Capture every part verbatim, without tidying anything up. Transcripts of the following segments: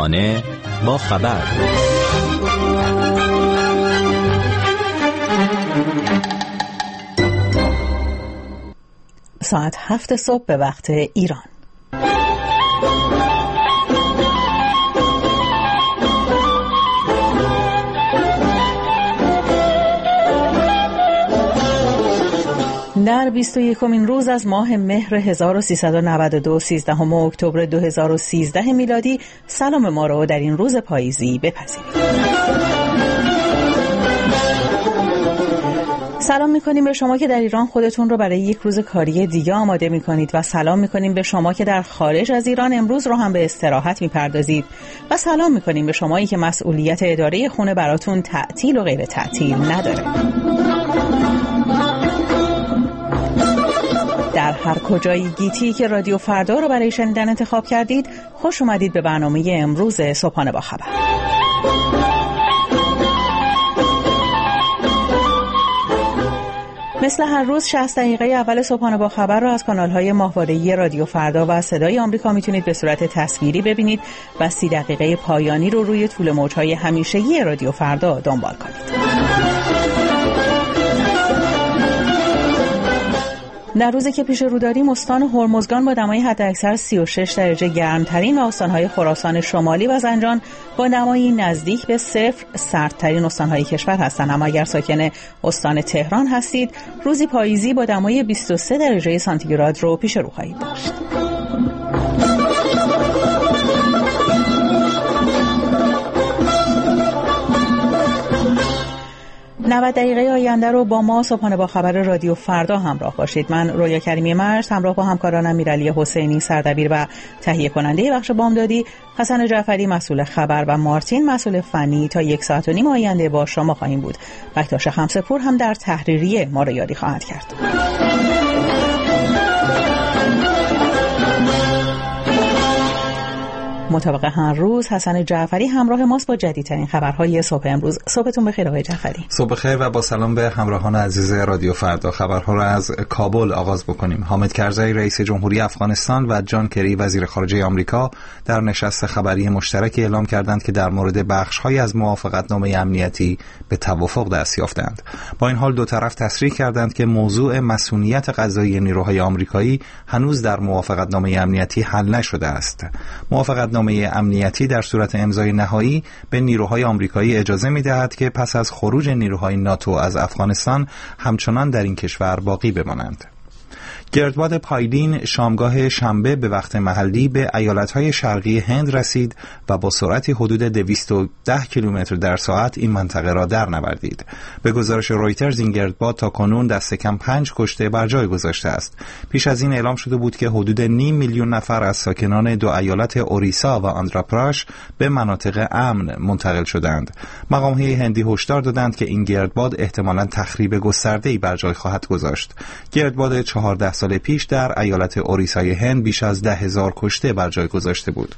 صبحانه با خبر. ساعت هفت صبح به وقت ایران. در بیست و یکمین روز از ماه مهر هزار و سیصد و نود و دو، سیزدهم اکتبر دو هزار و سیزده میلادی، سلام ما را در این روز پاییزی بپذیرید. سلام میکنیم به شما که در ایران خودتون رو برای یک روز کاری دیگه آماده میکنید و سلام میکنیم به شما که در خارج از ایران امروز رو هم به استراحت میپردازید و سلام میکنیم به شمایی که مسئولیت اداره خونه براتون تعطیل و غیر تعطیل نداره. در هر کجای گیتی که رادیو فردا رو برای شنیدن انتخاب کردید، خوش اومدید به برنامه امروز صبحانه با خبر. مثل هر روز شصت دقیقه اول صبحانه با خبر رو از کانال‌های ماهواره‌ای رادیو فردا و صدای آمریکا میتونید به صورت تصویری ببینید و سی دقیقه پایانی رو روی طول موج‌های همیشگی رادیو فردا دنبال کنید. در روزی که پیش رو داریم، استان هرمزگان با دمای حداکثر سی و شش درجه گرمترین و استان‌های خراسان شمالی و زنجان با دمایی نزدیک به صفر سردترین استان‌های کشور هستند. اما اگر ساکن استان تهران هستید، روزی پاییزی با دمای بیست و سه درجه سانتیگراد رو پیش رو خواهید داشت. نود دقیقه آینده رو با ما صبحانه با خبر رادیو فردا همراه باشید. من رویا کریمی مرز همراه با همکارانم میرالی حسینی سردبیر و تهیه کننده بخش بامدادی، حسن جعفری مسئول خبر و مارتین مسئول فنی تا یک ساعت و نیم آینده با شما خواهیم بود. بکتاش خمسه‌پور هم در تحریریه ما رو یاری خواهد کرد. مطابق هر روز حسن جعفری همراه ماست با جدیدترین خبرهای صبح امروز. صبحتون بخیر آقای جعفری. صبح بخیر و با سلام به همراهان عزیز رادیو فردا. خبرها را از کابل آغاز بکنیم. حامد کرزی رئیس جمهوری افغانستان و جان کری وزیر خارجه آمریکا در نشست خبری مشترکی اعلام کردند که در مورد بخش‌هایی از موافقتنامه امنیتی به توافق دست یافتند. با این حال دو طرف تصریح کردند که موضوع مسئولیت قضایی نیروهای آمریکایی هنوز در موافقتنامه امنیتی حل نشده است. موافقتنامه امنیتی در صورت امضای نهایی به نیروهای آمریکایی اجازه می‌دهد که پس از خروج نیروهای ناتو از افغانستان همچنان در این کشور باقی بمانند. گردباد پایلین شامگاه شنبه به وقت محلی به ایالت‌های شرقی هند رسید و با سرعتی حدود دویست و ده کیلومتر در ساعت این منطقه را درنوردید. به گزارش رویترز این گردباد تا کنون دست کم پنج کشته بر جای گذاشته است. پیش از این اعلام شده بود که حدود نیم میلیون نفر از ساکنان دو ایالت اوریسا و آندھراپرادش به مناطق امن منتقل شدند. مقام‌های هندی هشدار دادند که این گردباد احتمالاً تخریب گسترده‌ای بر جای خواهد گذاشت. گردباد چهارده سال پیش در ایالت اوریسای هند بیش از ده هزار کشته بر جای گذاشته بود.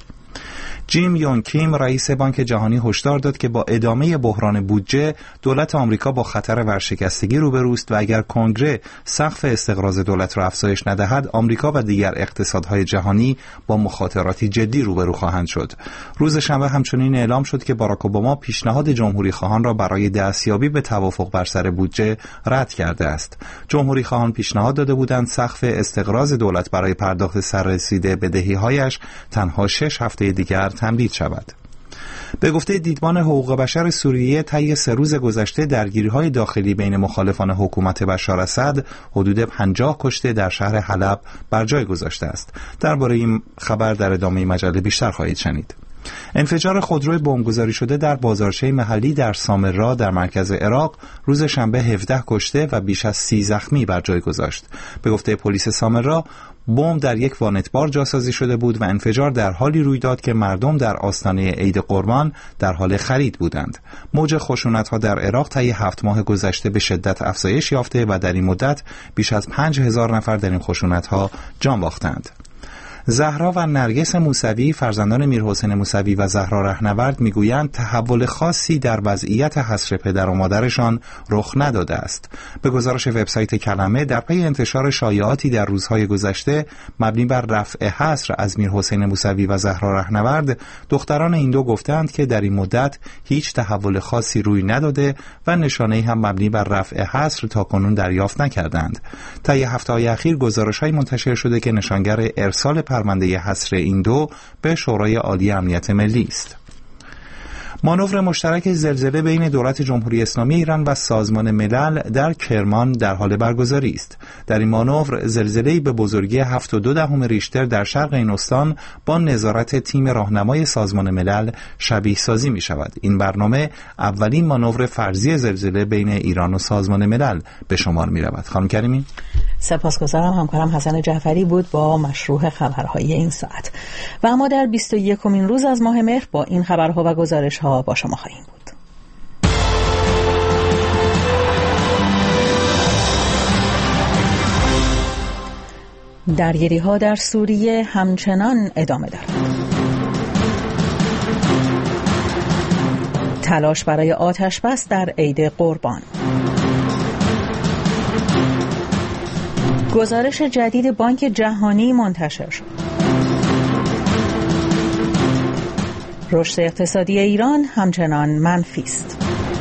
جیم یون کیم رئیس بانک جهانی هشدار داد که با ادامه بحران بودجه دولت آمریکا با خطر ورشکستگی روبروست و اگر کنگره سقف استقراض دولت را افزایش ندهد، آمریکا و دیگر اقتصادهای جهانی با مخاطراتی جدی روبرو خواهند شد. روز شنبه همچنین اعلام شد که باراک اوباما پیشنهاد جمهوری خواهان را برای دستیابی به توافق بر سر بودجه رد کرده است. جمهوری خواهان پیشنهاد داده بودند سقف استقراض دولت برای پرداخت سررسیده بدهی‌هایش تنها شش هفته دیگر تمدید شود. به گفته دیدبان حقوق بشر سوریه، طی سه روز گذشته درگیری‌های داخلی بین مخالفان حکومت بشار اسد حدود پنجاه کشته در شهر حلب بر جای گذاشته است. درباره این خبر در ادامه مجله بیشتر خواهید شنید. انفجار خودروی بمبگذاری شده در بازارچه محلی در سامرا در مرکز عراق روز شنبه هفده کشته و بیش از سی زخمی بر جای گذاشت. به گفته پلیس سامرا، بمب در یک وانتبار جاسازی شده بود و انفجار در حالی روی داد که مردم در آستانه عید قربان در حال خرید بودند. موج خشونت‌ها در عراق طی هفت ماه گذشته به شدت افزایش یافته و در این مدت بیش از پنج هزار نفر در این خشونت‌ها جان باختند. زهرا و نرگس موسوی فرزندان میرحسین موسوی و زهرا رهنورد میگویند تحول خاصی در وضعیت حصر پدر و مادرشان رخ نداده است. به گزارش وبسایت کلمه، در پی انتشار شایعاتی در روزهای گذشته مبنی بر رفع حصر از میرحسین موسوی و زهرا رهنورد، دختران این دو گفتند که در این مدت هیچ تحول خاصی روی نداده و نشانه‌ای هم مبنی بر رفع حصر تاکنون دریافت نکردند. طی هفته‌های اخیر گزارش‌های منتشر شده که نشانگر ارسال پرونده حصر این دو به شورای عالی امنیت ملی است. مانور مشترک زلزله بین دولت جمهوری اسلامی ایران و سازمان ملل در کرمان در حال برگزاری است. در این مانور زلزله‌ای به بزرگی هفت و دو دهم ریشتر در شرق این استان با نظارت تیم راهنمای سازمان ملل شبیه سازی می شود. این برنامه اولین مانور فرضی زلزله بین ایران و سازمان ملل به شمار می رود. خانم کریمی، سپاسگزارم. همکارم حسن جعفری بود با مشروح خبرهای این ساعت. و اما در بیست و یکمین روز از ماه مهر با این خبرها و گزارش‌ها با شما خواهیم بود. درگیری‌ها در سوریه همچنان ادامه دارد. تلاش برای آتش‌بس در عید قربان. گزارش جدید بانک جهانی منتشر شد. رشد اقتصادی ایران همچنان منفی است.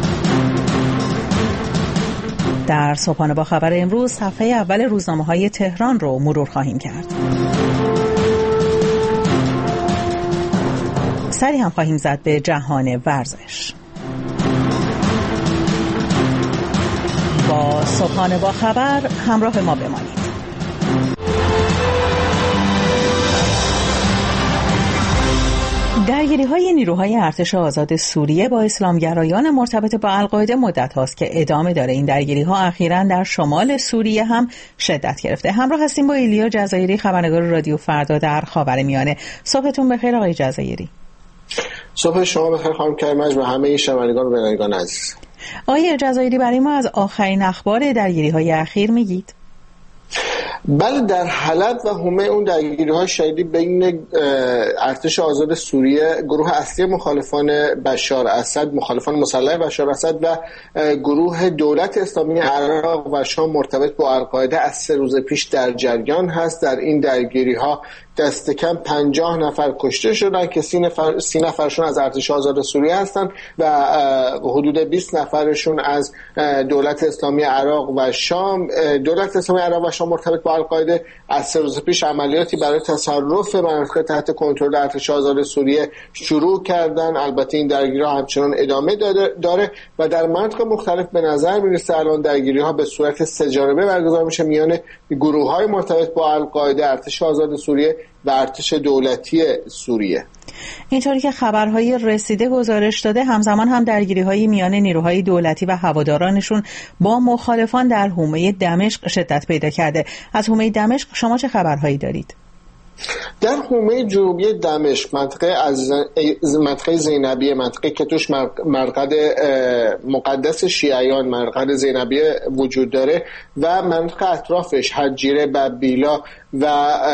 در صبحانه با خبر امروز صفحه اول روزنامه‌های تهران رو مرور خواهیم کرد. سری هم خواهیم زد به جهان ورزش. با صبحانه با خبر همراه ما بمانید. درگیری‌های نیروهای ارتش آزاد سوریه با اسلامگرایان مرتبط با القاعده مدت هاست که ادامه داره. این درگیری‌ها اخیراً در شمال سوریه هم شدت گرفته. همراه هستیم با ایلیا جزایری، خبرنگار رادیو فردا در خاورمیانه. صبحتون بخیر آقای جزایری. صبح شما بخیر خانم کریم‌اج و همه شنوندگان و بینندگان عزیز. آقای جزایری، برای ما از آخرین اخبار درگیری‌های اخیر میگید؟ بله، در حلب و حومه اون درگیری‌های شدیدی بین ارتش آزاد سوریه، گروه اصلی مخالفان بشار اسد، مخالفان مسلح بشار اسد و گروه دولت اسلامی عراق و شام مرتبط با القاعده از سه روز پیش در جریان هست. در این درگیری‌ها دست کم پنجاه نفر کشته شدن که سی نفر سی نفرشون از ارتش آزاد سوریه هستن و حدود بیست نفرشون از دولت اسلامی عراق و شام. دولت اسلامی عراق و شام مرتبط با القاعده از سه روز پیش عملیاتی برای تصرف مناطق تحت کنترل ارتش آزاد سوریه شروع کردن. البته این درگیری‌ها همچنان ادامه داره و در مناطق مختلف به نظر میرسه الان درگیری‌ها به صورت سه‌جانبه برگزار میشه میان گروه‌های مرتبط با القاعده، ارتش آزاد سوریه و ارتش دولتی سوریه. اینطوری که خبرهای رسیده گزارش داده، همزمان هم درگیری‌های میان نیروهای دولتی و هوادارانشون با مخالفان در حومه دمشق شدت پیدا کرده. از حومه دمشق شما چه خبرهایی دارید؟ در حومه جنوبی دمشق، منطقه از منطقه زینبیه، منطقه که توش مرقد مقدس شیعیان، مرقد زینبیه وجود داره و منطقه اطرافش حجیره، ببیلا و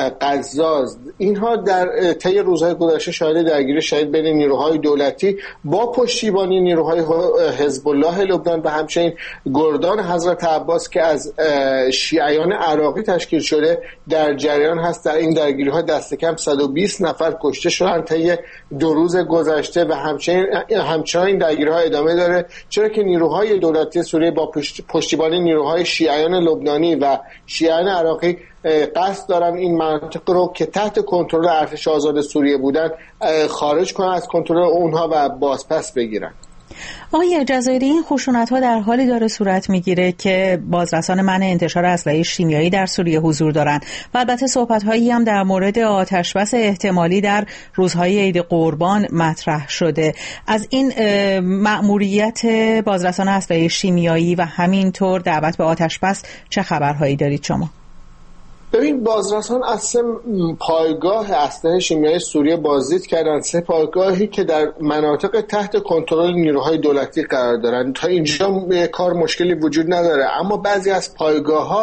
قزاز، اینها در طی روزهای گذشته شاهد درگیری شدید بین نیروهای دولتی با پشتیبانی نیروهای حزب الله لبنان و همچنین گردان حضرت عباس که از شیعیان عراقی تشکیل شده در جریان هست. در این درگیری‌ها دست کم صد و بیست نفر کشته شدن طی دو روز گذشته و همچنین همچنان این درگیری‌ها ادامه داره، چرا که نیروهای دولتی سوریه با پشتیبانی نیروهای شیعیان لبنانی و شیعیان عراقی قصد دارن این مناطق رو که تحت کنترل ارتش آزاد سوریه بودن خارج کنن از کنترل اونها و بازپس بگیرن. آقای جزایری، این خشونت‌ها در حالی داره صورت میگیره که بازرسان منع انتشار اسلحه شیمیایی در سوریه حضور دارن و البته صحبت‌هایی هم در مورد آتش‌بس احتمالی در روزهای عید قربان مطرح شده. از این مأموریت بازرسان اسلحه شیمیایی و همینطور دعوت به آتش‌بس چه خبرهایی دارید شما؟ ببین، بازرسان از سه پایگاه اسلحه شیمیایی سوریه بازدید کردن، سه پایگاهی که در مناطق تحت کنترل نیروهای دولتی قرار دارن. تا اینجا کار مشکلی وجود نداره، اما بعضی از پایگاه‌ها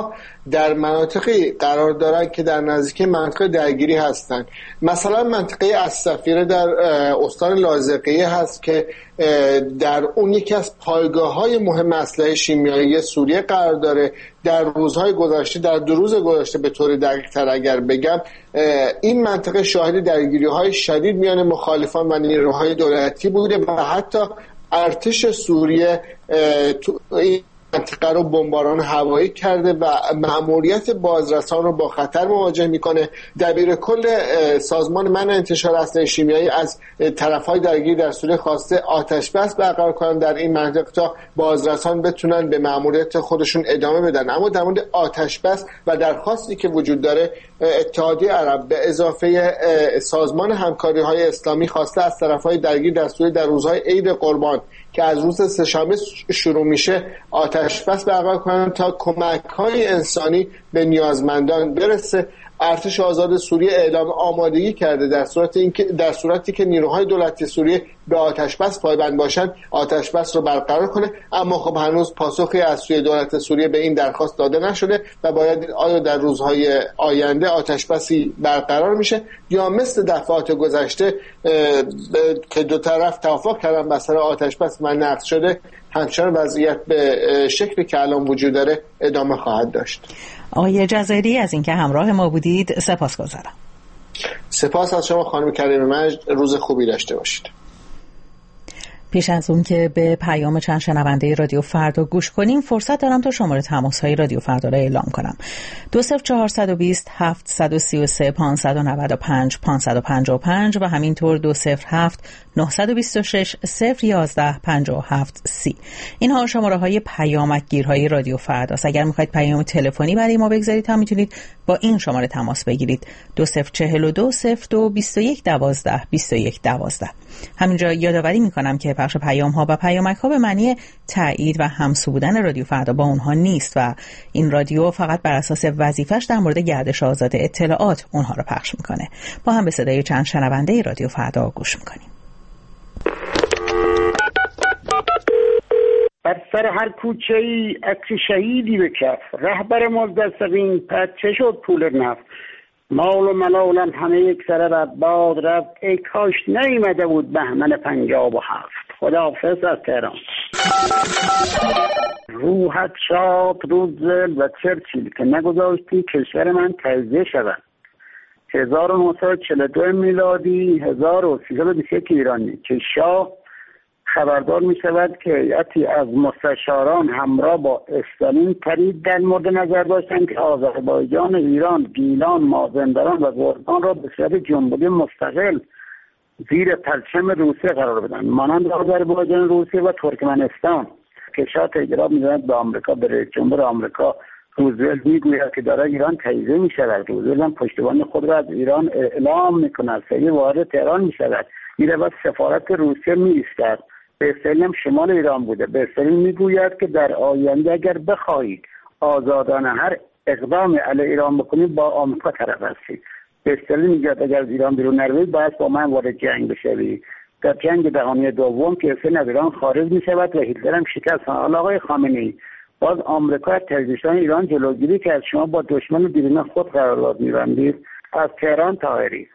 در مناطقی قرار دارند که در نزدیکی منطقه درگیری هستند. مثلا منطقه الصفیره در استان لاذقیه هست که در اون یکی از پایگاه‌های مهم اسلحه شیمیایی سوریه قرار داره. در روزهای گذشته، در دو روز گذشته به طور دقیق‌تر اگر بگم، این منطقه شاهد درگیری‌های شدید میان مخالفان و نیروهای دولتی بوده و حتی ارتش سوریه تو این منطقه رو بمباران هوایی کرده و مأموریت بازرسان رو با خطر مواجه میکنه. دبیر کل سازمان منع انتشار اسلحه شیمیایی از طرف‌های درگیر در سوریه خواسته آتش بس برقرار کنن در این منطقه تا بازرسان بتونن به مأموریت خودشون ادامه بدن. اما در مورد آتش بس و درخواستی که وجود داره، اتحادیه عرب به اضافه سازمان همکاری‌های اسلامی خواسته از طرف‌های درگیر در سوریه در روزهای عید قربان که از روز سه‌شنبه شروع میشه آتش بس برقرار کنن تا کمک‌های انسانی به نیازمندان برسه. ارتش آزاد سوریه اعلام آمادگی کرده در صورت اینکه در صورتی که نیروهای دولتی سوریه به آتش بس پایبند باشن آتش بس رو برقرار کنه. اما خب هنوز پاسخی از سوی دولت سوریه به این درخواست داده نشده و باید آیا در روزهای آینده آتش بسی برقرار میشه یا مثل دفعات گذشته که دو طرف توافق کردن بر سر آتش بس و نقض شده، همچنان وضعیت به شکلی که الان وجود داره ادامه خواهد داشت. آقای جزایری از اینکه همراه ما بودید سپاسگزارم. سپاس از شما خانم کریم مجد، روز خوبی داشته باشید. پیش از اون که به پیام چند شنونده رادیو فردا گوش کنیم، فرصت دارم تا شماره تماس های رادیو فردا را اعلام کنم. دو صفر چهارصد و بیست هفتصد و سی و سه پانصد و نود و پنج پانصد و پنجاه و پنج و همینطور دو صفر هفت نهصد و بیست و شش صفر یازده پنجاه و هفت سی. اینها شماره های پیامک گیرهای رادیو فردا است. اگر میخواید پیام تلفنی برای ما بگذارید هم میتونید با این شماره تماس بگیرید: دو صفر چهل و دو صفر دو بیست و یک دوازده بیست و یک دوازده. همینجا یادآوری میکنم که پخش پیام ها و پیامک ها به معنی تایید و همسو بودن رادیو فردا با اونها نیست و این رادیو فقط بر اساس وظیفش در مورد گردش آزاد اطلاعات اونها رو پخش میکنه. با هم به صدای چند شنونده رادیو فردا گوش میکنیم. بر سر هر کوچه ای عکس شهیدی به کف، رهبر ملتزمین پس چه شد پول نفت، مال و ملالم همه یک سره بر باد رفت، ای کاش نیامده بود بهمن پنجاب و هفت. خداحافظ از تهران. روحت شاد روزولت و چرچیل که نگذاشتی کشور من تجزیه شود. هزار و نهصد و چهل و دو میلادی هزار و سیصد و بیست و یک ایرانی که شاه خبردار می شود که هیئتی از مستشاران همراه با استالین پرید در مورد نظر داشتند که آذربایجان، ایران، گیلان، مازندران و گرگان را به صورت جمهوری مستقل زیر پرچم روسیه قرار بدن، مانند آذربایجان، روسیه و ترکمنستان. که شاه تلگراف می‌زند به آمریکا، به رئیس جمهور آمریکا. روزولت میگوید که دارای ایران تجزیه می‌شود. روزولت هم پشتیبانی خود را از ایران اعلام می‌کند. سری وارد تهران می‌شود. می‌رود سفارت روسیه می‌ایستد. به استالین شمال ایران بوده. به استالین میگوید که در آینده اگر بخواهید آزادانه هر اقدام علیه ایران بکنید با آمریکا طرف هستید. به استالین میگوید اگر از ایران بیرون نروید باید با من وارد جنگ بشوید. در جنگ جهانی دوم که استالین از ایران خارج میشود و هیتلر هم شکست. حالا آقای خامنه‌ای، باز آمریکا از تجزیه ایران جلوگیری کرد. شما با دشمن بیرون خود قرارداد می‌بندید. از تهران طاهری.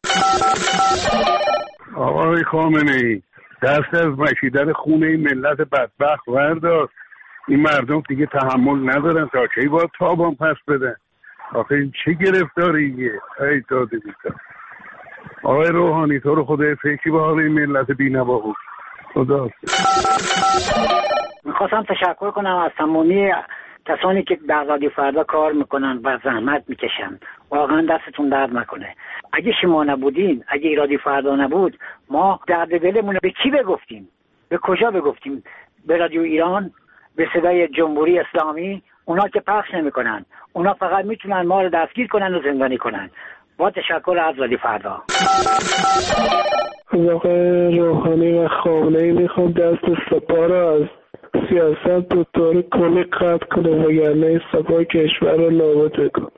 آقای خامنه‌ای، دست از مشیدن خون این ملت بدبخت وردار. این مردم دیگه تحمل ندارن، تا کی باید تابان پس بدن؟ آخه این چه گرفتاریه؟ ای داده بیتا. آقای روحانی، تو رو خدای فکری به حال این ملت بی‌نوا بود. خدا. میخواستم تشکر کنم از تمامی کسانی که در رادیو فردا کار میکنن و زحمت میکشن. واقعا دستتون درد نکنه. اگه شما نبودین، اگه رادیو فردا نبود، ما درد دلمون رو به کی بگفتیم؟ به کجا بگفتیم؟ به رادیو ایران، به صدای جمهوری اسلامی؟ اونا که پخش نمیکنن. اونا فقط میتونن ما رو دستگیر کنن و زندانی کنن. با تشکر از رادیو فردا. آقای روحانی و خامنه‌ای میخوام دست سپاه را از سیاست به طور کلی قطع کنه وگرنه سپاه کشور رو نابود کنه.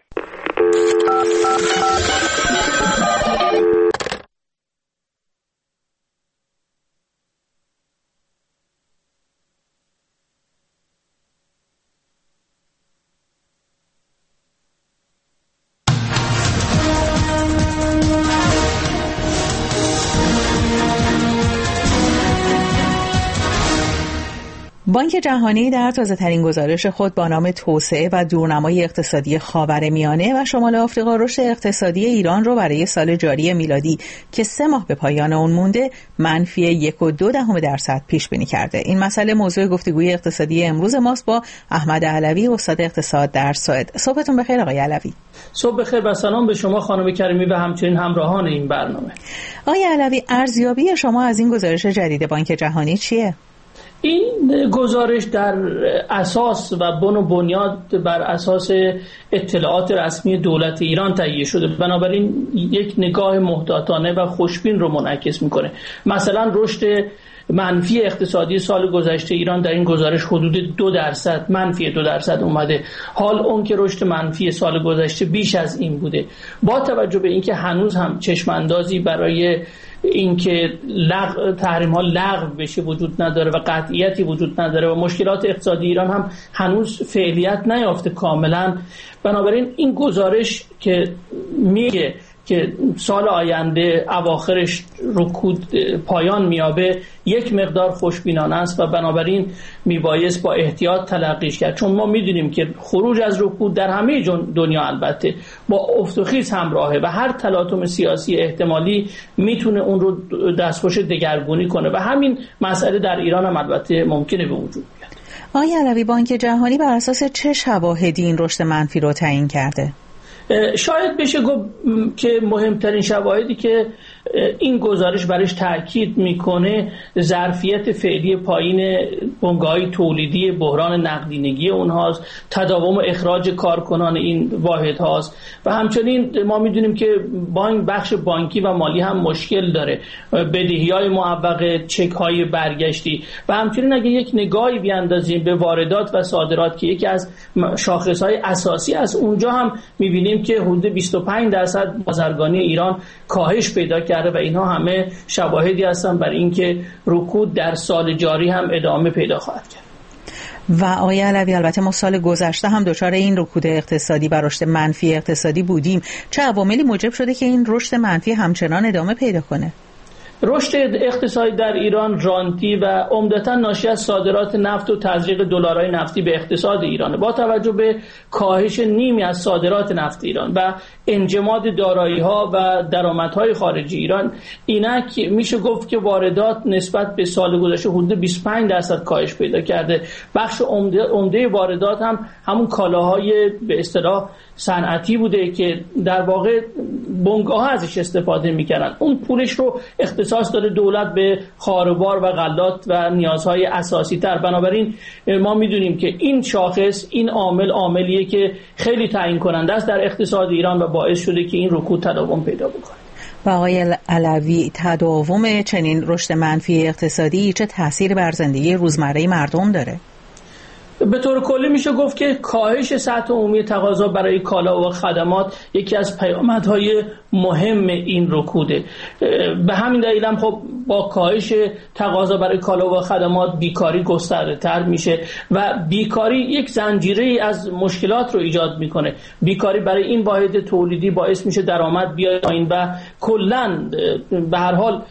بانک جهانی در تازه‌ترین گزارش خود با نام توسعه و دورنمای اقتصادی خاورمیانه و شمال آفریقا رشد اقتصادی ایران رو برای سال جاری میلادی که سه ماه به پایان اون مونده منفی یک و دو دهم درصد پیش بینی کرده. این مسئله موضوع گفتگوی اقتصادی امروز ماست با احمد علوی، استاد اقتصاد در سوئد. صبحتون بخیر آقای علوی. صبح بخیر و سلام به شما خانم کریمی و همچنین همراهان این برنامه. آقای علوی، ارزیابی شما از این گزارش جدید بانک جهانی چیه؟ این گزارش در اساس و بن و بنیاد بر اساس اطلاعات رسمی دولت ایران تهیه شده، بنابراین یک نگاه محتاطانه و خوشبین رو منعکس میکنه. مثلا رشد منفی اقتصادی سال گذشته ایران در این گزارش حدود دو درصد منفی دو درصد اومده، حال اون که رشد منفی سال گذشته بیش از این بوده. با توجه به اینکه هنوز هم چشم اندازی برای اینکه لغو تحریم ها لغو بشه وجود نداره و قطعیتی وجود نداره و مشکلات اقتصادی ایران هم هنوز فعلیت نیافته کاملا، بنابراین این گزارش که میگه که سال آینده اواخرش رکود پایان میابه یک مقدار خوشبینانه است و بنابراین میبایست با احتیاط تلقیش کرد، چون ما میدونیم که خروج از رکود در همه دنیا البته با افت و خیز همراهه و هر تلاطم سیاسی احتمالی میتونه اون رو دستخوش دگرگونی کنه و همین مسئله در ایران هم البته ممکنه به وجود بیاد. آقای علوی، بانک جهانی بر اساس چه شواهدی این رشد منفی رو تعیین کرده؟ شاید بشه گفت که مهمترین شواهدی که این گزارش برش تاکید میکنه ظرفیت فعلی پایین بنگاه‌های تولیدی، بحران نقدینگی اونهاست، تداوم اخراج کارکنان این واحد هاست و همچنین ما میدونیم که بانک بخش بانکی و مالی هم مشکل داره، بدهی‌های معوقه، چک‌های برگشتی و همچنین اگه یک نگاهی بیاندازیم به واردات و صادرات که یکی از شاخص‌های اساسی است، اونجا هم میبینیم که حدود بیست و پنج درصد بازرگانی ایران کاهش پیدا کرده و اینها همه شواهدی هستن برای اینکه رکود در سال جاری هم ادامه پیدا خواهد کرد. و آقای علوی، البته ما سال گذشته هم دچار این رکود اقتصادی و رشد منفی اقتصادی بودیم. چه عواملی موجب شده که این رشد منفی همچنان ادامه پیدا کنه؟ رشد اقتصادی در ایران رانتی و عمدتاً ناشی از صادرات نفت و تزریق دلارهای نفتی به اقتصاد ایران. با توجه به کاهش نیمی از صادرات نفت ایران و انجماد دارایی‌ها و درآمدهای خارجی ایران، اینک میشه گفت که واردات نسبت به سال گذشته حدود بیست و پنج درصد کاهش پیدا کرده. بخش عمده عمده واردات هم همون کالاهای به اصطلاح صنعتی بوده که در واقع بنگاه‌ها ازش استفاده می‌کردن. اون پولش رو اختصاص داده دولت به خاروبار و غلات و نیازهای اساسی تر. بنابراین ما میدونیم که این شاخص، این عامل عاملیه که خیلی تعیین کننده است در اقتصاد ایران و باعث شده که این رکود تداوم پیدا بکنه. و آقای علوی، تداوم چنین رشد منفی اقتصادی چه تأثیری بر زندگی روزمره مردم داره؟ به طور کلی میشه گفت که کاهش سطح عمومی تقاضا برای کالا و خدمات یکی از پیامدهای مهم این رکوده. به همین دلیل هم خب با کاهش تقاضا برای کالا و خدمات بیکاری گسترده تر میشه و بیکاری یک زنجیره از مشکلات رو ایجاد میکنه. بیکاری برای این واحد تولیدی باعث میشه درآمد بیاد پایین و کلاً به هر حال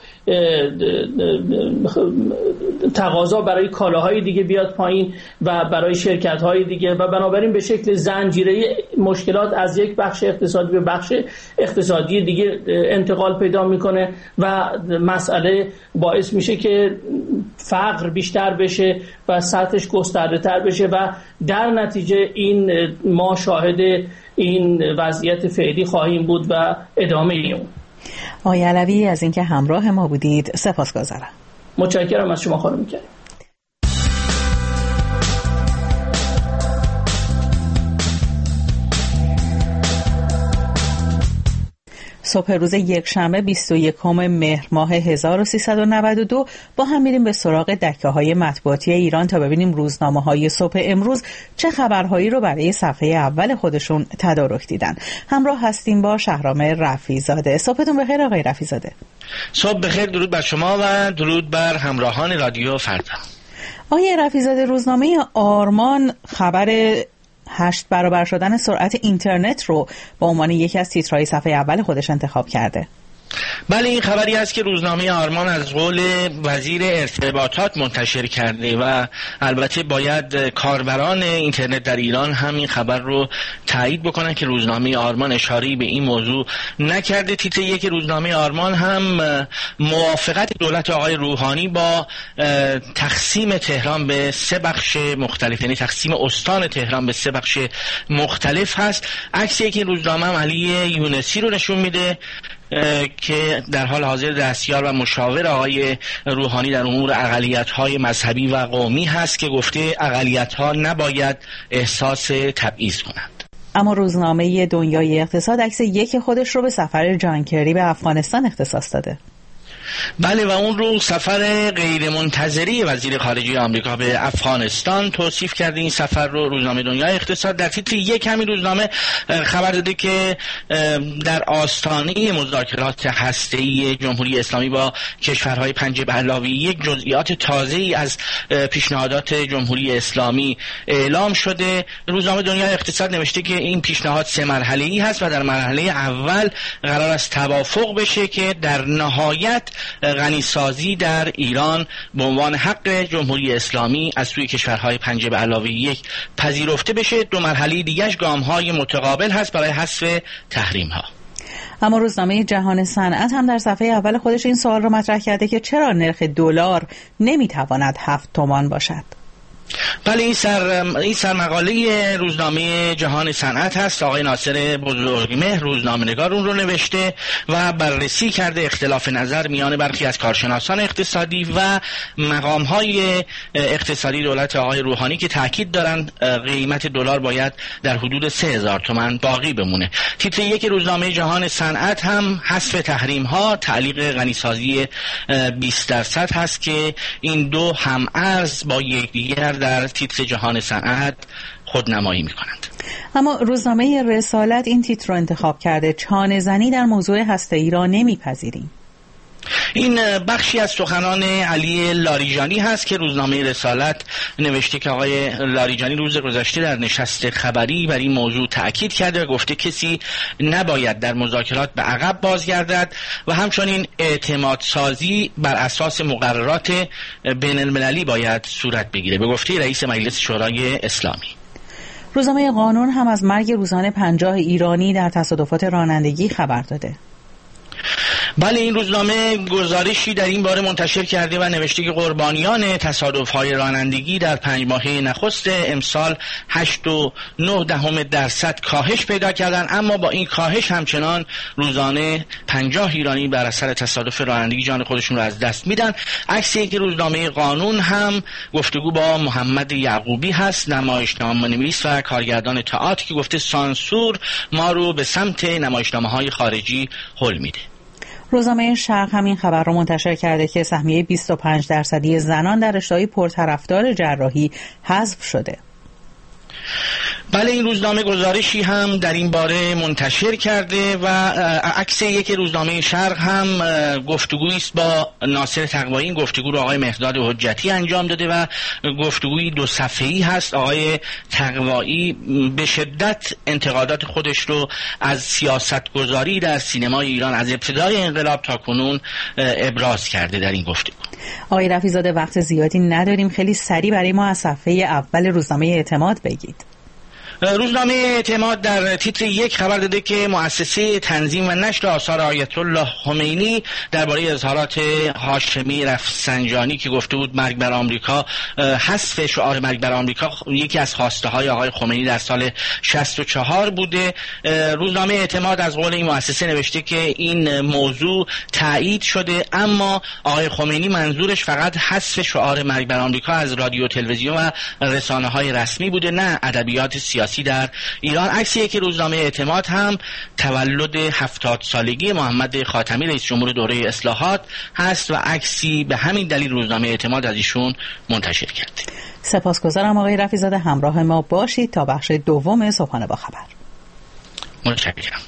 تقاضا برای کالاهای دیگه بیاد پایین و برای شرکت‌های دیگه و بنابراین به شکل زنجیره مشکلات از یک بخش اقتصادی به بخش اقتصادی دیگه انتقال پیدا میکنه و مسئله باعث میشه که فقر بیشتر بشه و سطحش گسترده تر بشه و در نتیجه این ما شاهد این وضعیت فعلی خواهیم بود و ادامه اون. آقای علوی، از اینکه همراه ما بودید سپاسگزارم. متشکرم از شما خانم کریم. صبح روز یکشنبه بیست و یکم مهر ماه هزار و سیصد و نود و دو با هم میریم به سراغ دکه‌های مطبوعاتی ایران تا ببینیم روزنامه‌های صبح امروز چه خبرهایی رو برای صفحه اول خودشون تدارک دیدن. همراه هستیم با شهرام رفیع‌زاده. صبحتون بخیر آقای رفیع‌زاده. صبح بخیر، درود بر شما و درود بر همراهان رادیو فردا. آقای رفیع‌زاده، روزنامه آرمان خبر هشت برابر شدن سرعت اینترنت رو با عنوان یکی از تیترهای صفحه اول خودش انتخاب کرده. بله، این خبری است که روزنامه آرمان از قول وزیر ارتباطات منتشر کرده و البته باید کاربران اینترنت در ایران هم این خبر رو تایید بکنن که روزنامه آرمان اشاره‌ای به این موضوع نکرده. تیتر یک روزنامه آرمان هم موافقت دولت آقای روحانی با تقسیم تهران به سه بخش مختلف، یعنی تقسیم استان تهران به سه بخش مختلف هست. عکسی که روزنامه هم علی یونسی رو نشون میده که در حال حاضر دستیار و مشاور آقای روحانی در امور اقلیت‌های مذهبی و قومی هست که گفته اقلیت‌ها نباید احساس تبعیض کنند. اما روزنامه دنیای اقتصاد عکس یک خودش رو به سفر جان کری به افغانستان اختصاص داده. بله، و اون رو سفر غیر منتظری وزیر خارجه آمریکا به افغانستان توصیف کرده. این سفر رو روزنامه دنیای اقتصاد در تیتر یک همین روزنامه خبر داده که در آستانه مذاکرات هسته‌ای جمهوری اسلامی با کشورهای پنج به علاوه یک جزئیات تازه‌ای از پیشنهادات جمهوری اسلامی اعلام شده. روزنامه دنیای اقتصاد نوشته که این پیشنهاد سه مرحله‌ای هست و در مرحله اول قرار است توافق بشه که در نهایت غنیسازی در ایران به عنوان حق جمهوری اسلامی از سوی کشورهای پنج به علاوه یک پذیرفته بشه. دو مرحله دیگه‌اش گام‌های متقابل هست برای حذف تحریم‌ها. اما روزنامه جهان صنعت هم در صفحه اول خودش این سوال رو مطرح کرده که چرا نرخ دلار نمیتواند هفت تومان باشد؟ بله، این سر این سر مقاله روزنامه جهان صنعت هست. آقای ناصر بزرگمهر روزنامه‌نگار اون رو نوشته و بررسی کرده اختلاف نظر میان برخی از کارشناسان اقتصادی و مقام‌های اقتصادی دولت آقای روحانی که تاکید دارن قیمت دلار باید در حدود سه هزار تومان باقی بمونه. تیتر یک روزنامه جهان صنعت هم حذف تحریم‌ها تعلیق غنیسازی بیست درصد هست که این دو هم ارز با یکدیگر در تیتر جهان صنعت خودنمایی می‌کنند. اما روزنامه رسالت این تیتر رو انتخاب کرده: چانه زنی در موضوع هسته‌ای را نمی‌پذیریم. این بخشی از سخنان علی لاریجانی هست که روزنامه رسالت نوشته که آقای لاریجانی روز گذشته در نشست خبری بر این موضوع تأکید کرده و گفته کسی نباید در مذاکرات به عقب بازگردد و همچنین اعتماد سازی بر اساس مقررات بین المللی باید صورت بگیره، به گفته رئیس مجلس شورای اسلامی. روزنامه قانون هم از مرگ روزانه پنجاه ایرانی در تصادفات رانندگی خبر داده. بله، این روزنامه گزارشی در این باره منتشر کرده و نوشته که قربانیان تصادف‌های رانندگی در پنج ماهه نخست امسال هشت و نه دهم درصد کاهش پیدا کردند، اما با این کاهش همچنان روزانه پنجاه ایرانی بر اثر تصادف رانندگی جان خودشون رو از دست میدن. عکسی که روزنامه قانون هم گفتگو با محمد یعقوبی هست، نمایشنامه‌نویس و کارگردان تئاتر، که گفته سانسور ما رو به سمت نمایشنامه‌های خارجی هل میده. روزنامه شرق همین خبر رو منتشر کرده که سهمیه بیست و پنج درصدی زنان در رشته‌های پرطرفدار جراحی حذف شده. بله، این روزنامه گزارشی هم در این باره منتشر کرده و عکس یک روزنامه شرق هم گفتگویی است با ناصر تقوایی. این گفتگو رو آقای مهرداد حجتی انجام داده و گفتگوی دو صفحه‌ای هست. آقای تقوایی به شدت انتقادات خودش رو از سیاستگذاری در سینمای ایران از ابتدای انقلاب تا کنون ابراز کرده در این گفتگو. آقای رفیع‌زاده، وقت زیادی نداریم، خیلی سریع برای ما از صفحه اول روزنامه اعتماد بگید. روزنامه اعتماد در تیتر یک خبر داده که مؤسسه تنظیم و نشر آثار آیت الله خمینی درباره اظهارات هاشمی رفسنجانی که گفته بود مرگ بر آمریکا، حذف شعار مرگ بر آمریکا یکی از خواسته های آقای خمینی در سال شصت و چهار بوده. روزنامه اعتماد از قول این مؤسسه نوشته که این موضوع تایید شده، اما آقای خمینی منظورش فقط حذف شعار مرگ بر آمریکا از رادیو، تلویزیون و رسانه های رسمی بوده، نه ادبیات سیاسی در ایران. عکسی که روزنامه اعتماد هم تولد هفتاد سالگی محمد خاتمی رئیس جمهور دوره اصلاحات هست و عکسی به همین دلیل روزنامه اعتماد از ایشون منتشر کرده. سپاسگزارم آقای رفیع‌زاده، همراه ما باشید تا بخش دوم صبحانه با خبر. متشکرم.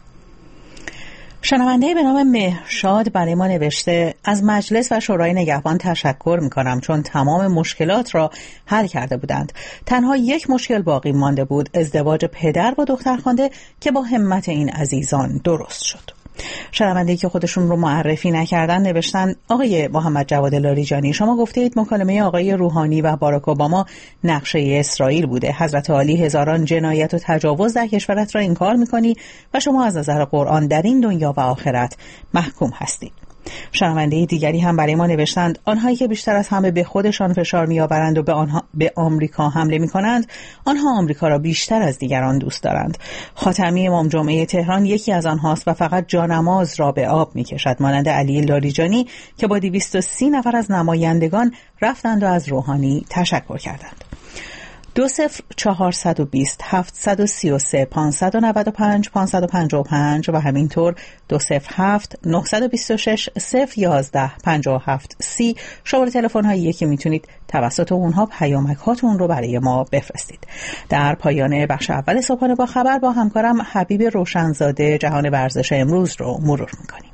شنونده به نام مهرشاد برای ما نوشته: از مجلس و شورای نگهبان تشکر می‌کنم چون تمام مشکلات را حل کرده بودند. تنها یک مشکل باقی مانده بود، ازدواج پدر با دخترخوانده که با همت این عزیزان درست شد. شنونده‌ای که خودشون رو معرفی نکردن نوشتن آقای محمد جواد لاریجانی، شما گفتید مکالمه آقای روحانی و باراک اوباما نقشه اسرائیل بوده. حضرت عالی هزاران جنایت و تجاوز در کشورت را انکار می‌کنی و شما از نظر قرآن در این دنیا و آخرت محکوم هستید. شنونده دیگری هم برای ما نوشتند آنهایی که بیشتر از همه به خودشان فشار می‌آورند و به آنها به آمریکا حمله می‌کنند، آنها آمریکا را بیشتر از دیگران دوست دارند. خاتمی امام جمعه تهران یکی از آنهاست و فقط جانماز را به آب می‌کشد، مانند علی لاریجانی که با دویست و سی نفر از نمایندگان رفتند و از روحانی تشکر کردند. دو صفر چهارصد و بیست هفتصد و سی و سه پانصد و نود و پنج پانصد و پنجاه و پنج و همینطور دو صفر هفت نهصد و بیست و شش صفر یازده پنجاه و هفت سی شماره تلفن هایی که میتونید توسط اونها پیامک هاتون رو برای ما بفرستید. در پایان بخش اول صبحانه با خبر با همکارم حبیب روشنزاده جهان ورزش امروز رو مرور میکنیم.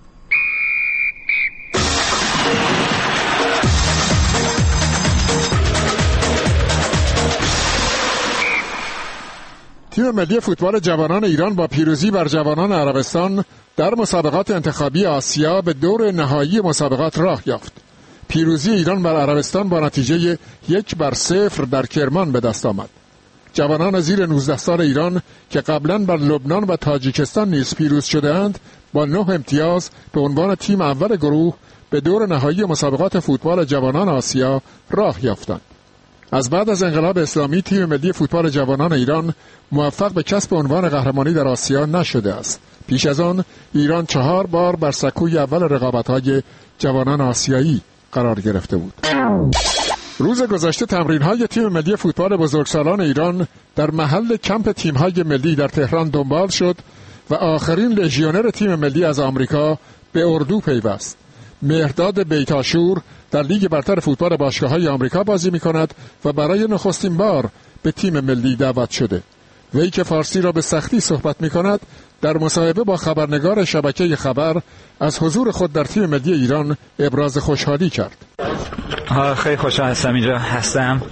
تیم ملی فوتبال جوانان ایران با پیروزی بر جوانان عربستان در مسابقات انتخابی آسیا به دور نهایی مسابقات راه یافت. پیروزی ایران بر عربستان با نتیجه یک بر صفر در کرمان به دست آمد. جوانان زیر نوزده سال ایران که قبلا بر لبنان و تاجیکستان نیز پیروز شده‌اند با نه امتیاز به عنوان تیم اول گروه به دور نهایی مسابقات فوتبال جوانان آسیا راه یافتند. از بعد از انقلاب اسلامی تیم ملی فوتبال جوانان ایران موفق به کسب عنوان قهرمانی در آسیا نشده است. پیش از آن ایران چهار بار بر سکوی اول رقابت‌های جوانان آسیایی قرار گرفته بود. روز گذشته تمرین‌های تیم ملی فوتبال بزرگسالان ایران در محل کمپ تیم‌های ملی در تهران دنبال شد و آخرین لژیونر تیم ملی از آمریکا به اردو پیوست. مهرداد بیتاشور در لیگ برتر فوتبال باشگاه‌های آمریکا بازی می‌کند و برای نخستین بار به تیم ملی دعوت شده. وی که فارسی را به سختی صحبت می‌کند در مصاحبه با خبرنگار شبکه خبر از حضور خود در تیم ملی ایران ابراز خوشحالی کرد. خیلی خوشحال هستم اینجا هستم.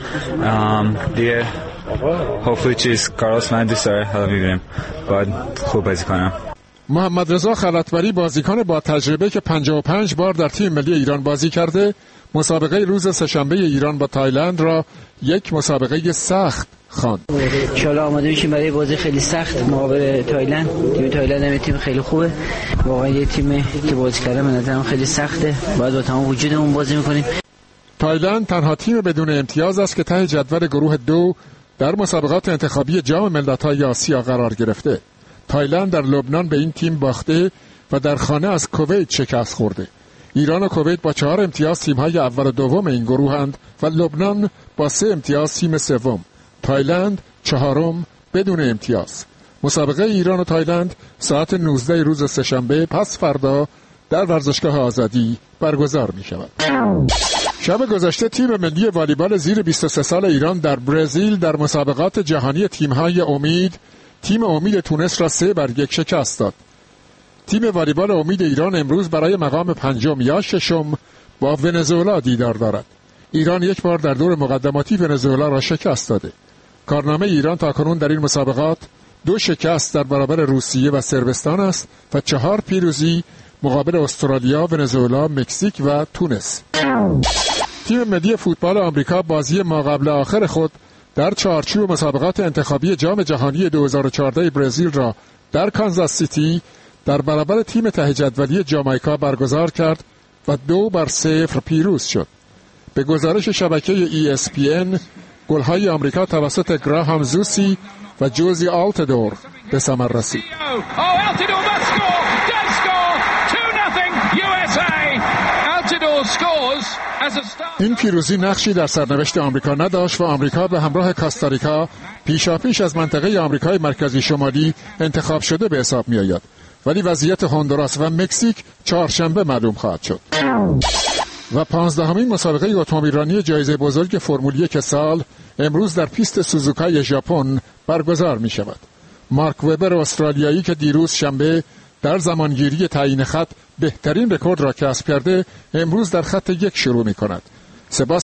دیگه هوپفولی چیز کارلوس من دوست داره، حالا می‌بینیم باید خوب بازی کنم. محمد رضا خلعتبری بازیکن با تجربه که پنجاه و پنج بار در تیم ملی ایران بازی کرده، مسابقه روز سه‌شنبه ایران با تایلند را یک مسابقه سخت خواند. ان شاءالله آماده میشیم برای بازی خیلی سخت مقابل تایلند. تیم تایلند هم تیم خیلی خوبه. واقعا یه تیمی که بازی کرده من نظرم خیلی سخته. باید با تمام وجودمون بازی می‌کنیم. تایلند تنها تیم بدون امتیاز است که ته جدول گروه دو در مسابقات انتخابی جام ملت‌های آسیا قرار گرفته. تایلند در لبنان به این تیم باخته و در خانه از کویت شکست خورده. ایران و کویت با چهار امتیاز تیم‌های اول و دوم این گروهند و لبنان با سه امتیاز تیم سوم. تایلند چهارم بدون امتیاز. مسابقه ایران و تایلند ساعت نوزده روز سه‌شنبه پس فردا در ورزشگاه آزادی برگزار می شود. شب گذشته تیم ملی والیبال زیر بیست و سه سال ایران در برزیل در مسابقات جهانی تیم‌های امید تیم امید تونس را سه بر یک شکست داد. تیم والیبال امید ایران امروز برای مقام پنجم یا ششم با ونزوئلا دیدار دارد. ایران یک بار در دور مقدماتی ونزوئلا را شکست داده. کارنامه ایران تاکنون در این مسابقات دو شکست در برابر روسیه و صربستان است و چهار پیروزی مقابل استرالیا، ونزوئلا، مکزیک و تونس. تیم ملی فوتبال آمریکا بازی ماقبل آخر خود در چارچوب مسابقات انتخابی جام جهانی دو هزار و چهارده برزیل را در کانزاس سیتی در برابر تیم ته جدولی جامائیکا برگزار کرد و دو بر صفر پیروز شد. به گزارش شبکه ای اس پی ان گل‌های آمریکا توسط گراهام زوسی و جوزی آلتدور به ثمر رسید. این پیروزی نقشی در سرنوشت آمریکا نداشت و آمریکا به همراه کاستاریکا پیشاپیش از منطقه آمریکای مرکزی شمالی انتخاب شده به حساب می آید، ولی وضعیت هندوراس و مکزیک چهارشنبه معلوم خواهد شد. و پانزدهمین مسابقه اتومبیلرانی جایزه بزرگ فرمول یک سال امروز در پیست سوزوکای ژاپن برگزار می شود. مارک وبر استرالیایی که دیروز شنبه در زمانگیری تعیین خط بهترین رکورد را کسب کرده، امروز در خط یک شروع می کند.